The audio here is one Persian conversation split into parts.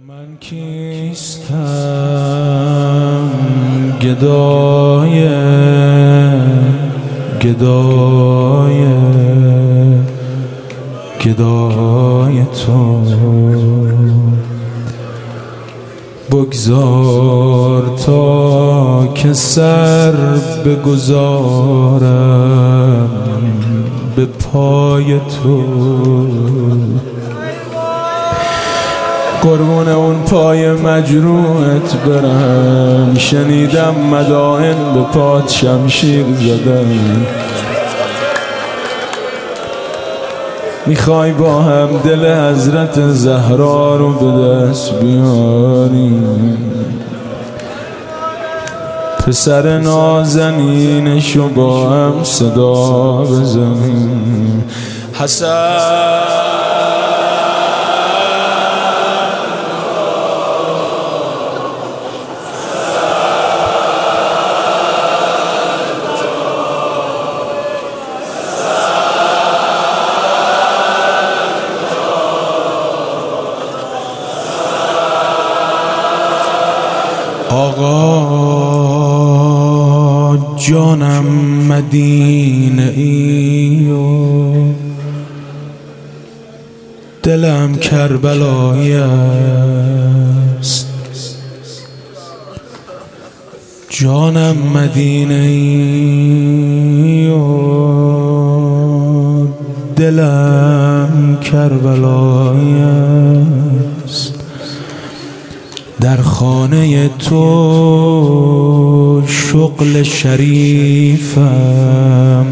من کیستم گدای تو، بگذار تا که سر بگذارم به پای تو، قربون اون پای مجروحت برم. شنیدم مدائن به پات شمشیر زدن، میخوای با هم دل حضرت زهرا رو به دست بیاریم، پسر نازنینشو با هم صدا بزنیم. حسن آقا جانم مدینه ای و دلم کربلایی است، جانم مدینه ای و دلم کربلایی است. در خانه تو شغل شریفم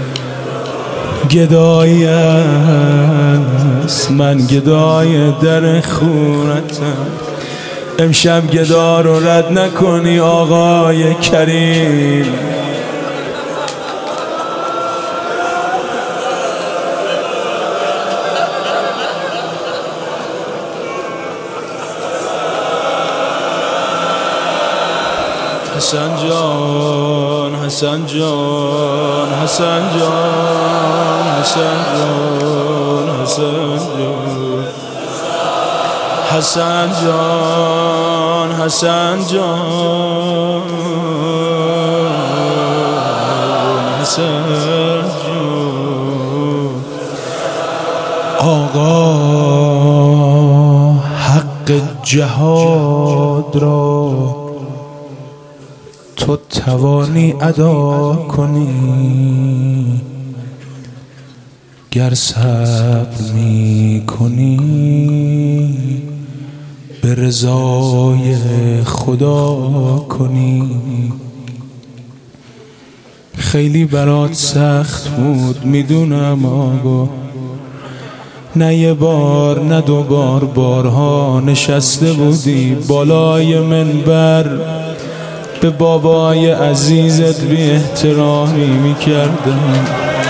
گدایی است، من گدای در خونتم. امشب گدا رو رد نکنی آقای کریم. حسن جان، حسن جان، حسن جان، حسن جان، حسن جان، حسن جان، حسن جان، حسن جان. آقا حق جهاد را تو توانی ادا کنی، گر صبر می کنی به رضای خدا کنی. خیلی برات سخت بود میدونم آقا، نه یه بار نه دو بار، بارها نشسته بودی بالای منبر به بابای عزیزت بی احترامی میکردم.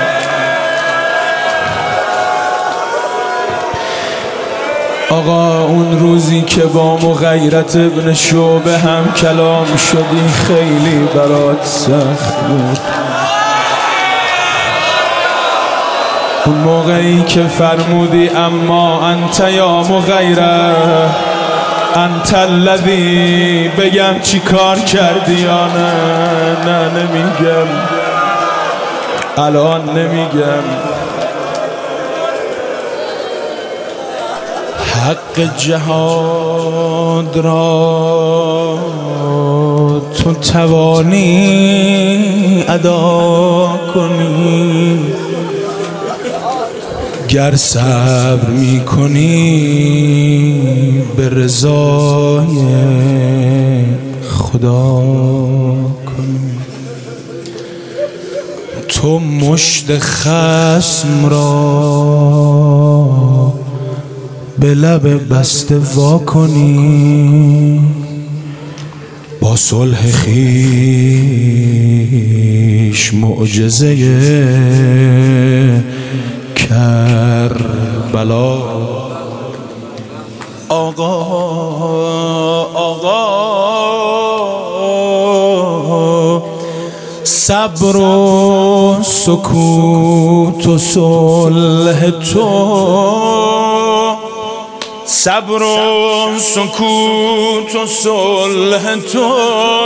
آقا اون روزی که با مغیرت ابن شعبه هم کلام شدی خیلی برات سخت بود. اون موقعی که فرمودی اما انت یا مغیره انت الذی، بگم چی کار کردی یا نه؟ نه نمیگم، الان نمیگم. حق جهاد را تو توانی ادا کنی، گر صبر می کنی به رضای خدا کنی. تو مشت خصم را به لب بسته وا کنی، با صلح خویش معجزه کربلا. آقا صبر و سکوت و صلح تو صبر و سکوت و صلح تو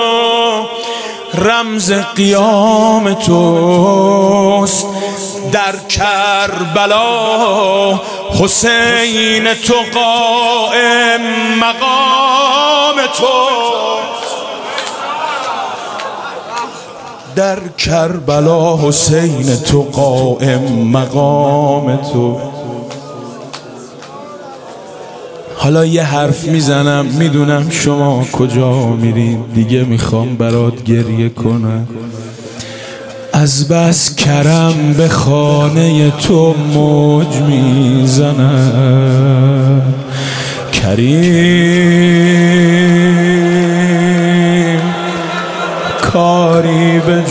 رمز قیام توست. در کربلا حسین تو قائم مقام توست. در کربلا حسین تو قائم مقام تو. حالا یه حرف میزنم، میدونم شما کجا میرید، دیگه میخوام برات گریه کنم. از بس کرم به خانه تو موج میزنم. کریم کاری به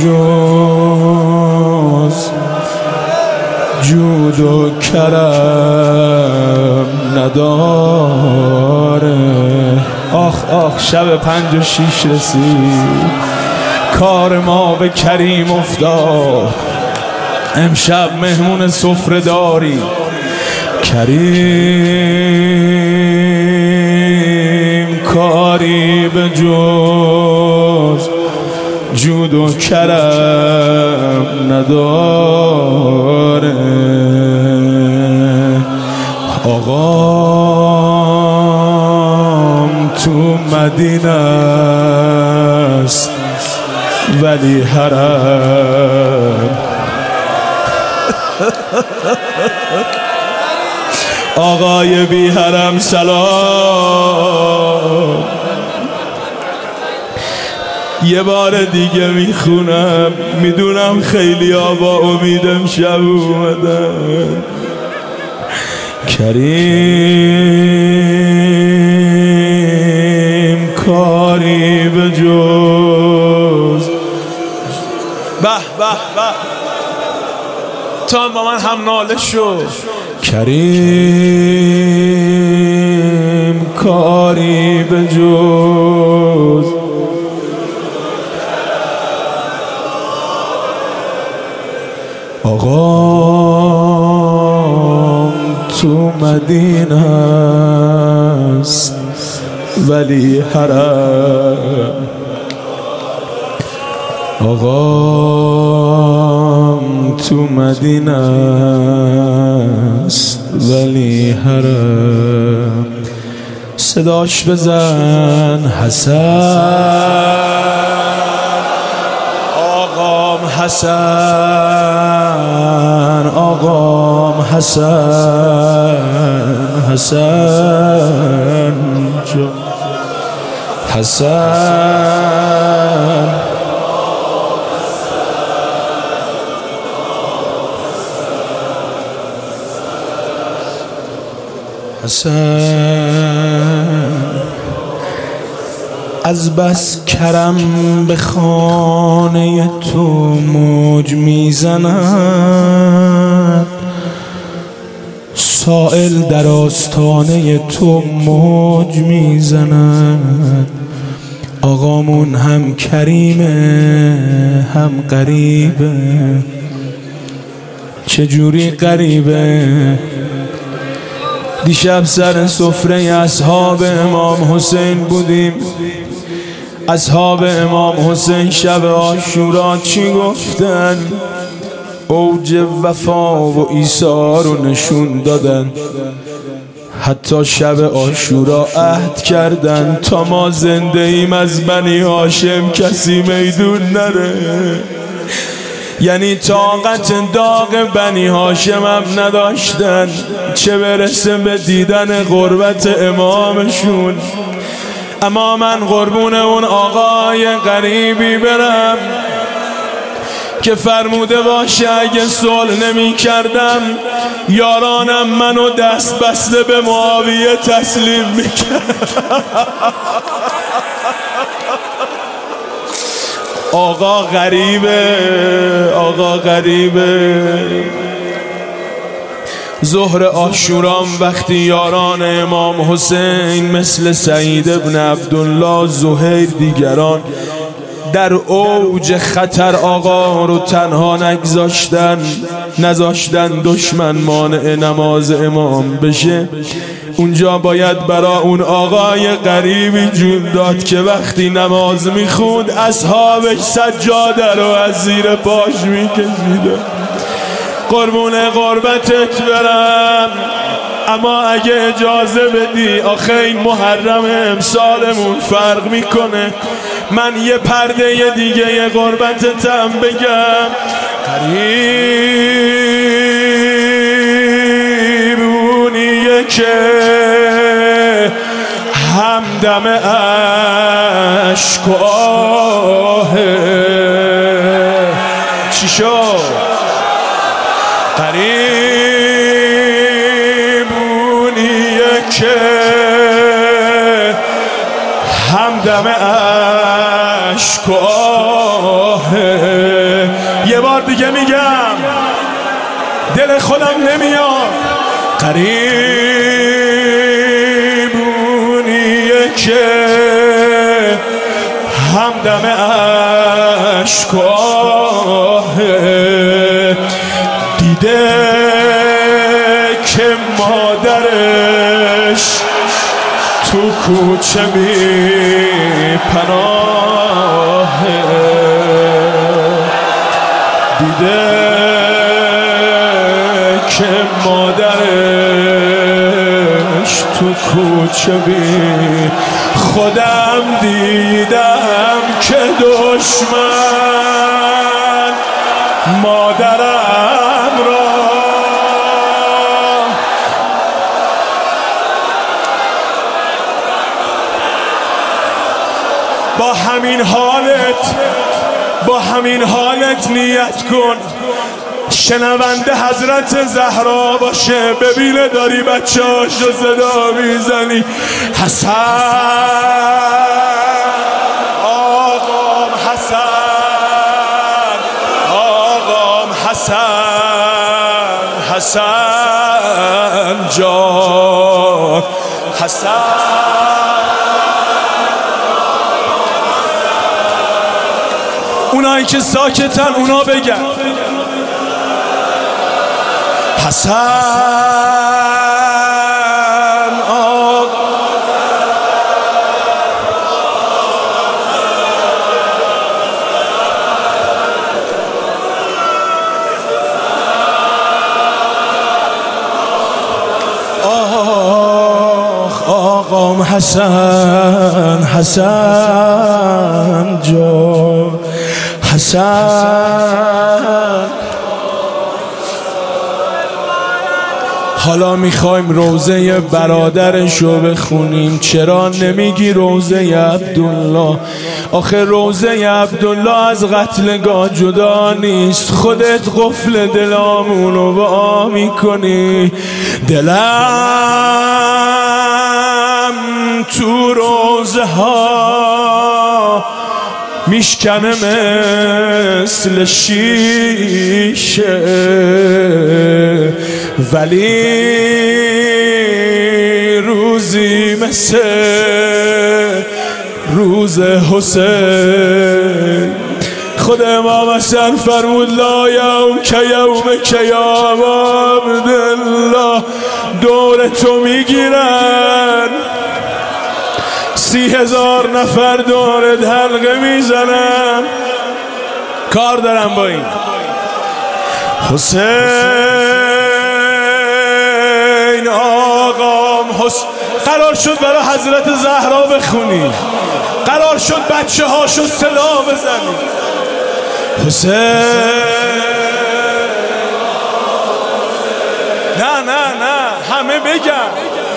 جز جود و کرم نداره. آخ شب 5 و 6 رسید، کار ما به کریم افتاد. امشب مهمون سفره داری. کریم کاری به جز جود و کرم نداره. آقام تو مدینه است ولی حرم. آقای بی حرم سلام. یه بار دیگه میخونم، میدونم خیلی ها با امید امشب اومدن. کریم کاری به جز به تا با من هم ناله شو. کریم کاری به جز آقام تو مدینه است ولی حرم. آقام تو مدینه است ولی حرم. صداش بزن حسن، آقام حسن، آقام حسن جو حسن. از بس کرم به خانه تو موج میزند. سائل در آستانه تو موج میزند. آقامون هم کریمه هم غریبه. چجوری غریبه؟ دیشب سر سفره اصحاب امام حسین بودیم. اصحاب امام حسین شب عاشورا چی گفتن؟ اوج وفا و ایثار رو نشون دادن. حتی شب عاشورا عهد کردن تا ما زنده ایم از بنی هاشم کسی میدون نره. یعنی طاقت داغ بنی هاشم هم نداشتن، چه برسه به دیدن غربت امامشون. اما من قربون اون آقای غریبی برم که فرموده باشه اگه صلح نمی کردم یارانم منو دست بسته به معاویه تسلیم میکرد. آقا غریبه. ظهر عاشورام وقتی یاران امام حسین مثل سعید ابن عبدالله، زهیر، دیگران در اوج خطر آقا رو تنها نذاشتن دشمن مانع نماز امام بشه، اونجا باید برا اون آقای غریبی جون داد که وقتی نماز میخوند اصحابش سجاده رو از زیر پاش میکشیدن. قربون قربتت برم، اما اگه اجازه بدی آخه این محرم امسالمون فرق میکنه، من یه پرده دیگه یه قربتتم بگم. قریب اونیه که همدم عشق و آهه. چی شد؟ قریب اونیه که همدم عشق و آهه. یه بار دیگه میگم دل خودم نمیاد. قریب اونیه که همدم عشق و آهه. دیده که مادرش تو کوچه می پناهه. دیده که مادرش تو کوچه می. خودم دیدم که دشمن مادرم را با همین حالت نیت کن شنونده حضرت زهرا باشه. ببینه داری بچه هاشو صدا میزنی. حسن آقام، حسن آقام، حسن جان، حسن. اونایی که ساکتن اونا بگن حسن آقا. آقام حسن جان، حسن. حالا میخوایم روزه برادرشو بخونیم. چرا نمیگی روزه عبدالله؟ آخه روزه عبدالله از قتلگاه جدا نیست. خودت قفل دلامونو وا میکنی. دلم تو روزه ها میشکنه مثل شیشه، ولی روزی مثل روز حسین. خود امام حسن فرمود لا یوم که یوم که یا عبدالله. دور تو میگیرن 30,000 نفر دورت حلقه میزنن. کار دارم با این حسین آقام. قرار شد برای حضرت زهرا بخونی، قرار شد بچه هاشو صدا بزنی. حسین نه نه نه همه بگن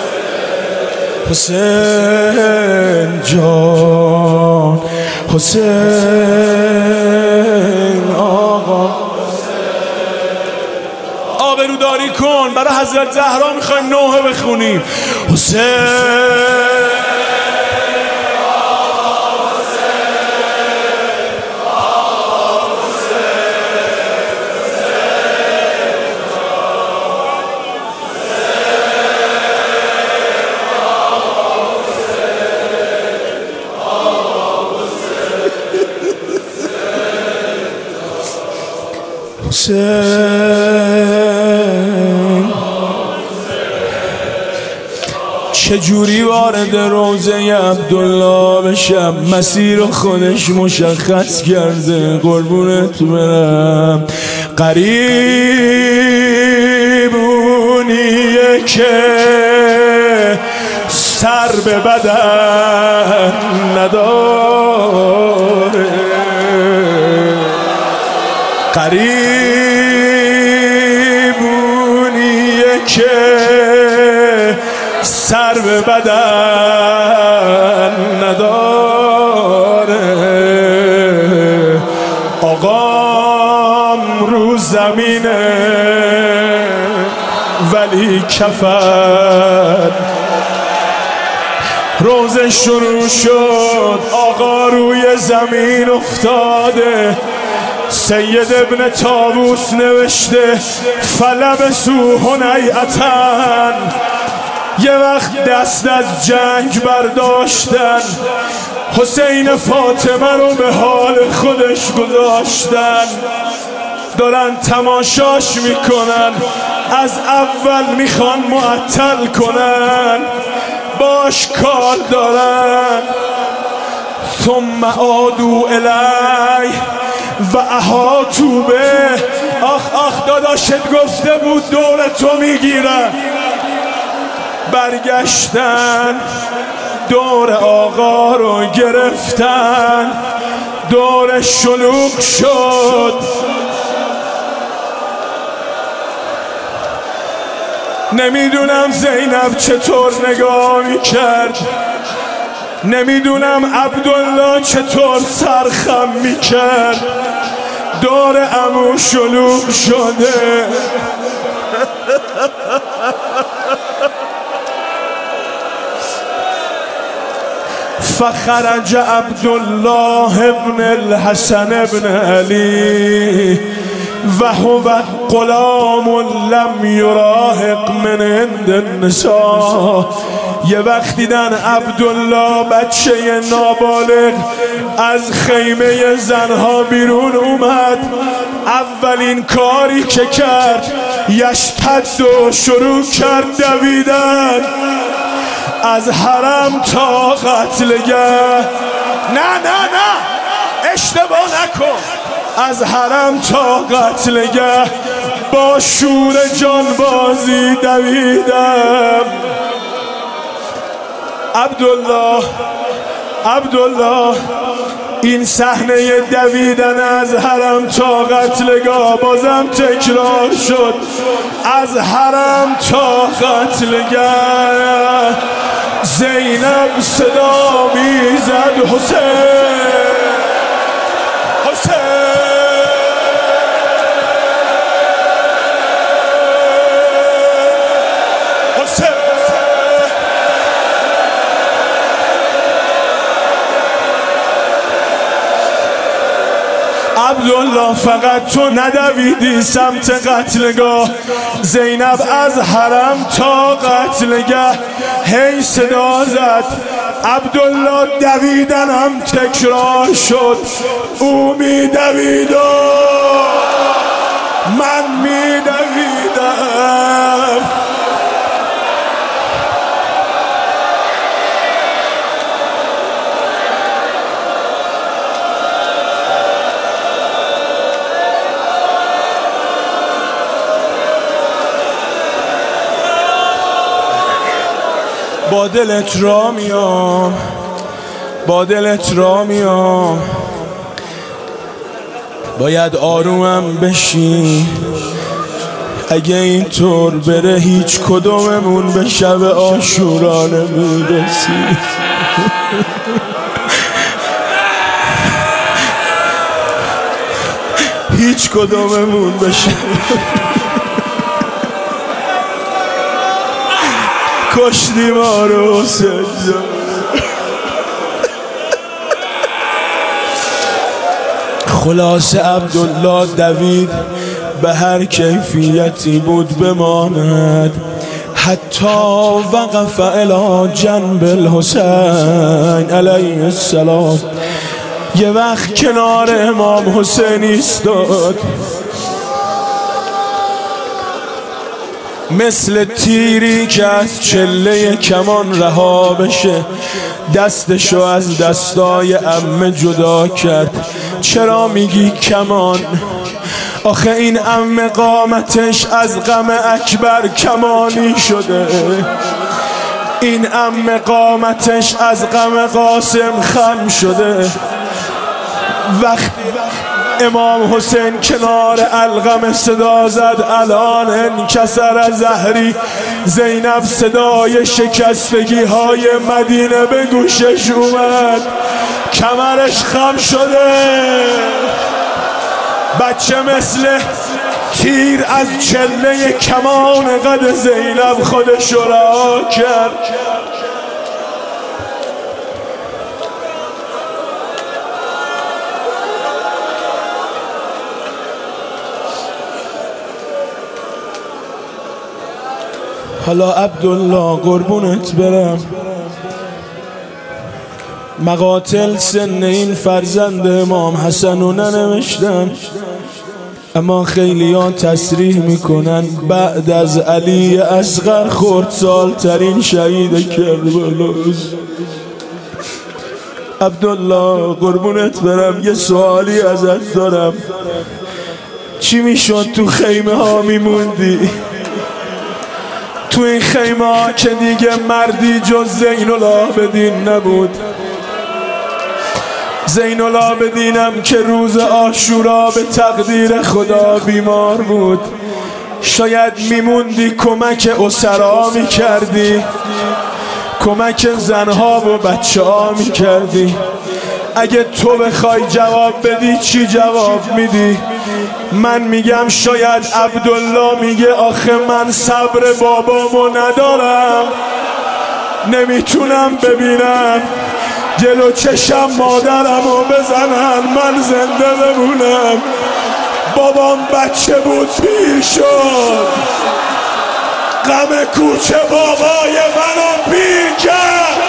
حسین جان، حسین آقا. آبروداری کن، برای حضرت زهرا میخوایم نوحه بخونیم. حسین چجوری وارد روضه عبدالله بشم؟ مسیر خودش مشخص کرده، قربونت برم. قریبونیه که سر به بدن نداره، قریبونیه که سر به بدن نداره. آقام رو زمینه ولی کفن. روزه شروع شد، آقا روی زمین افتاده. سید ابن طاووس نوشته فلبسوا هنیئة، یه وقت دست از جنگ برداشتن، حسین فاطمه رو به حال خودش گذاشتن. دارن تماشاش میکنن، از اول میخوان معطل کنن، باش کار دارن. ثم عادوا الی و احاطوا به. آخ داداشت گفته بود دور تو میگیرن. برگشتن دور آقا رو گرفتن، دور شلوغ شد. نمیدونم زینب چطور نگاه میکرد، نمیدونم عبدالله چطور سرخم میکرد. دور عمو شلوغ شده. فخرج عبدالله ابن الحسن ابن علی و هو غلام لم یراهق من عند النساء. یه وقت دیدن عبدالله بچه نابالغ از خیمه زنها بیرون اومد. اولین کاری که کرد یشتد و شروع کرد دویدن از حرم تا قتلگه. نه اشتباه نکن، از حرم تا قتلگه با شور جانبازی دویدم. عبدالله این صحنه دویدن از حرم تا قتلگاه بازم تکرار شد. از حرم تا قتلگاه زینب صدا میزد حسین. عبدالله فقط تو ندویدی سمت قتلگاه، زینب از حرم تا قتلگاه هی صدا زد. عبدالله دویدنم تکرار شد. او میدوید و من میدویدم. با دلت را میام، باید آرومم بشی. اگه اینطور بره هیچ کدوممون به شب عاشورا نمیرسی. هیچ کدوممون به شب کشتی ما رو سجده. خلاص عبدالله دوید به هر کیفیتی بود بماند، حتی وقف الی جنب الحسین علیه السلام. یه وقت کنار امام حسین ایستاد. مثل تیری که از چله کمان رها بشه، دستشو از دستای عمه جدا کرد. چرا میگی کمان؟ آخه این عمه قامتش از غم اکبر کمانی شده، این عمه قامتش از غم قاسم خم شده. وقتی امام حسین کنار القمه صدا زد الان انکسر زهری، زینب صدای شکستگی های مدینه به گوشش اومد، کمرش خم شده. بچه مثل تیر از چله کمان قد زینب خودش رها کرد. حالا عبدالله قربونت برم، مقاتل سن این فرزند امام حسن رو ننوشتن، اما خیلی ها تصریح میکنن بعد از علی اصغر خردسال ترین شهید کربلاست. عبدالله قربونت برم، یه سوالی ازت دارم، چی میشد تو خیمه ها میموندی؟ تو این خیمه ها که دیگه مردی جز زین العابدین نبود. زین العابدینم که روز عاشورا به تقدیر خدا بیمار بود، شاید میموندی کمک اسرا میکردی، کمک زنها و بچه ها میکردی. اگه تو بخوای جواب بدی چی جواب میدی؟ من میگم شاید عبدالله میگه آخه من صبر بابامو ندارم، نمیتونم ببینم جلو چشم مادرمو بزنن من زنده بمونم. بابام بچه بود پیر شد، غم کوچه بابای منو پیر کرد.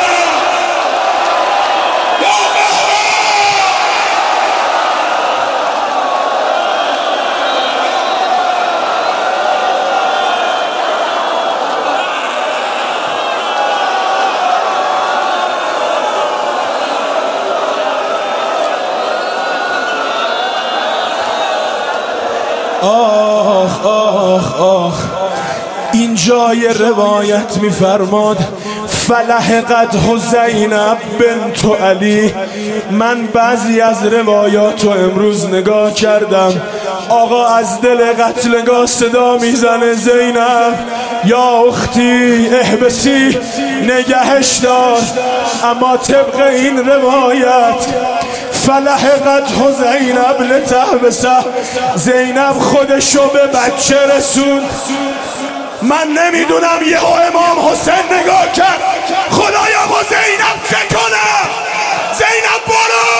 آخ آخ آخ، این جای روایت میفرماد فلحقت زینب بنت علی. من بعضی از روایات رو امروز نگاه کردم، آقا از دل قتلگاه صدا میزنه زینب یا اختی احبسی، نگهش دار. اما طبق این روایت فلحقت زینب لتحبسه، زینب خودشو به بچه رسوند. من نمیدونم یهو امام حسین نگاه کرد خدایا با زینب چه کنم؟ زینب برو!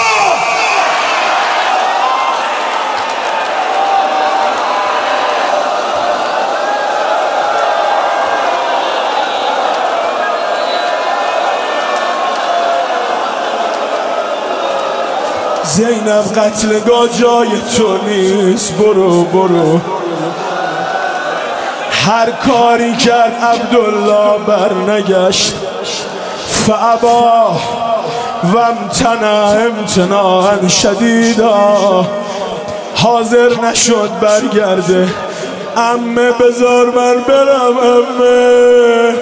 زینب قتلگاه جای تو نیست، برو برو. هر کاری کرد عبدالله برنگشت، فابا و امتنع امتناعا شدیدا، حاضر نشد برگرده. عمه بذار من برم عمه.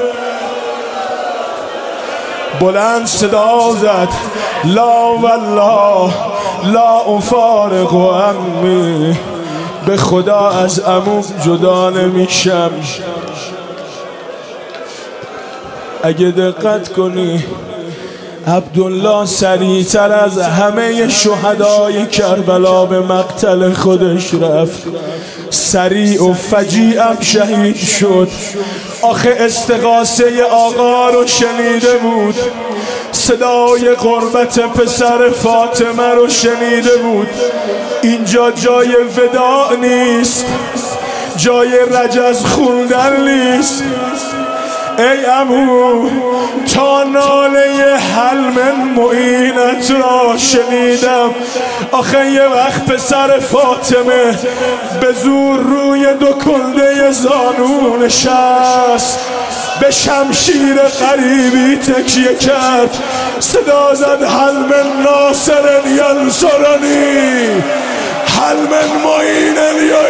بلند صدا زد لا والله لا افارق عمی، به خدا از عمو جدا نمیشم. اگه دقت کنی عبدالله سریعتر از همه شهدای کربلا به مقتل خودش رفت، سریع و فجیعم شهید شد. آخه استغاثه آقا رو شنیده بود، صدای قربت پسر فاطمه رو شنیده بود. اینجا جای وداع نیست، جای رجز خوندن نیست، ای عمو تا ناله حلم معینت را شنیدم. آخه یه وقت پسر فاطمه به زور روی دو کلده زانو نشست، به شمشیر غریبی تکیه کرد، صدا زد حلم ناصر ینصرنی، حلم معین